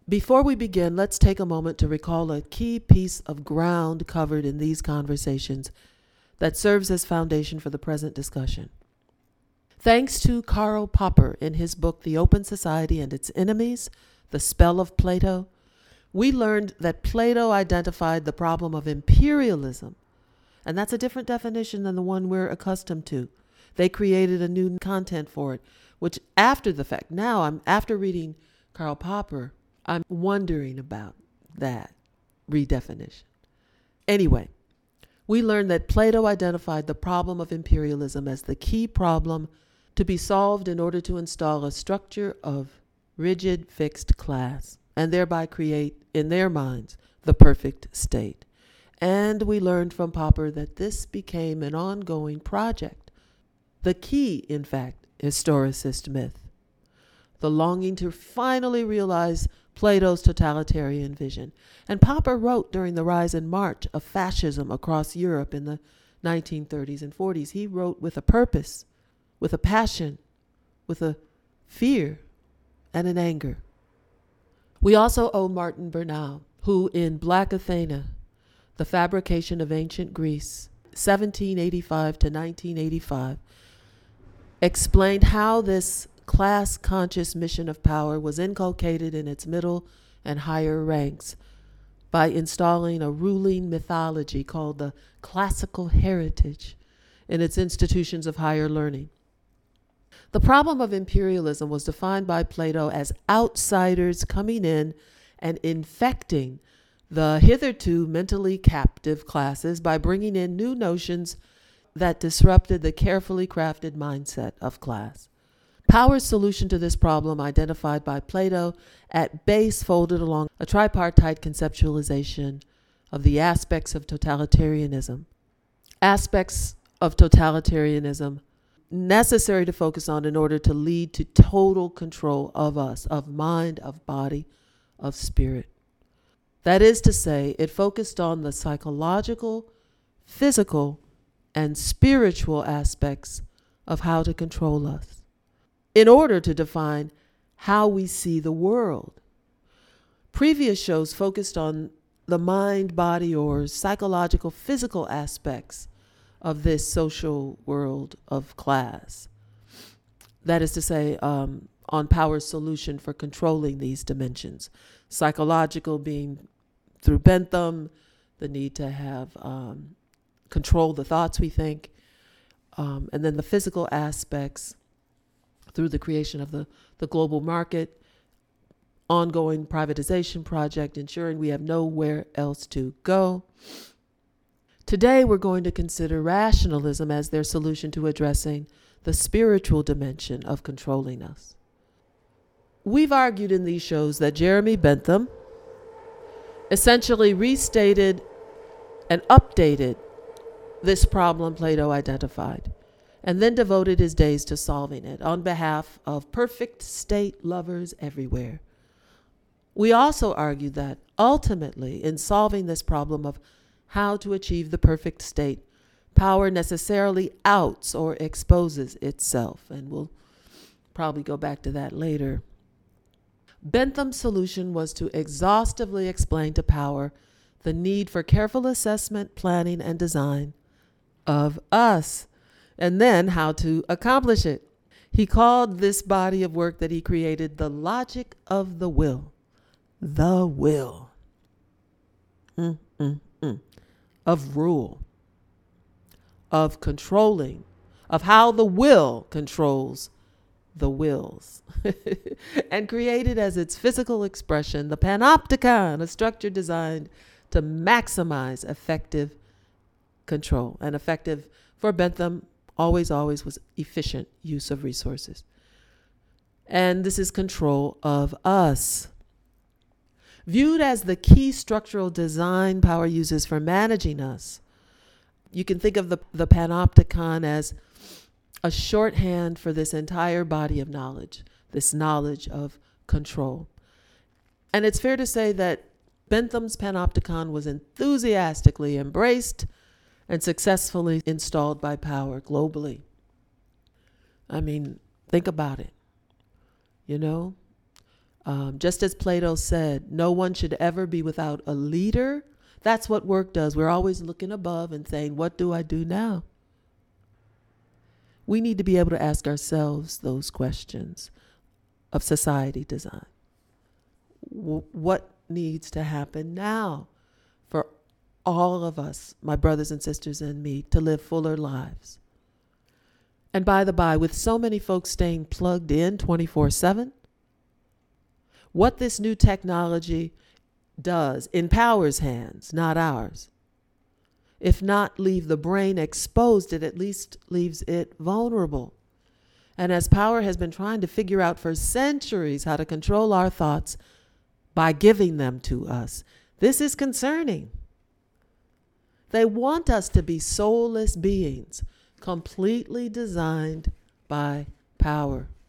Before we begin, let's take a moment to recall a key piece of ground covered in these conversations that serves as foundation for the present discussion. Thanks to Karl Popper in his book, The Open Society and Its Enemies, The Spell of Plato, we learned that Plato identified the problem of imperialism, and that's a different definition than the one we're accustomed to. They created a new content for it, which after the fact, after reading Karl Popper, I'm wondering about that redefinition. Anyway, we learned that Plato identified the problem of imperialism as the key problem to be solved in order to install a structure of rigid, fixed class, and thereby create, in their minds, the perfect state. And we learned from Popper that this became an ongoing project. The key, in fact, historicist myth. The longing to finally realize Plato's totalitarian vision. And Popper wrote during the rise and march of fascism across Europe in the 1930s and 40s. He wrote with a purpose, with a passion, with a fear, and an anger. We also owe Martin Bernal, who in Black Athena, The Fabrication of Ancient Greece, 1785 to 1985, explained how this class-conscious mission of power was inculcated in its middle and higher ranks by installing a ruling mythology called the classical heritage in its institutions of higher learning. The problem of imperialism was defined by Plato as outsiders coming in and infecting the hitherto mentally captive classes by bringing in new notions that disrupted the carefully crafted mindset of class. Power's solution to this problem, identified by Plato, at base folded along a tripartite conceptualization of the aspects of totalitarianism. Aspects of totalitarianism necessary to focus on in order to lead to total control of us, of mind, of body, of spirit. That is to say, it focused on the psychological, physical, and spiritual aspects of how to control us, in order to define how we see the world. Previous shows focused on the mind, body, or psychological, physical aspects of this social world of class. That is to say, on power's solution for controlling these dimensions. Psychological being through Bentham, the need to have control the thoughts we think, and then the physical aspects through the creation of the global market, ongoing privatization project, ensuring we have nowhere else to go. Today, we're going to consider rationalism as their solution to addressing the spiritual dimension of controlling us. We've argued in these shows that Jeremy Bentham essentially restated and updated this problem Plato identified, and then devoted his days to solving it on behalf of perfect state lovers everywhere. We also argued that ultimately, in solving this problem of how to achieve the perfect state, power necessarily outs or exposes itself, and we'll probably go back to that later. Bentham's solution was to exhaustively explain to power the need for careful assessment, planning, and design of us, and then how to accomplish it. He called this body of work that he created the logic of the will. The will. Of rule. Of controlling. Of how the will controls the wills. And created as its physical expression the panopticon, a structure designed to maximize effective control. And effective for Bentham always was efficient use of resources. And this is control of us. Viewed as the key structural design power uses for managing us, you can think of the panopticon as a shorthand for this entire body of knowledge, this knowledge of control. And it's fair to say that Bentham's panopticon was enthusiastically embraced and successfully installed by power globally. I mean, think about it. You know, Just as Plato said, no one should ever be without a leader. That's what work does. We're always looking above and saying, what do I do now? We need to be able to ask ourselves those questions of society design. What needs to happen now for all of us, my brothers and sisters and me, to live fuller lives? And by the by, with so many folks staying plugged in 24/7, what this new technology does empowers hands, not ours. If not leave the brain exposed, it at least leaves it vulnerable. And as power has been trying to figure out for centuries how to control our thoughts by giving them to us, this is concerning. They want us to be soulless beings, completely designed by power.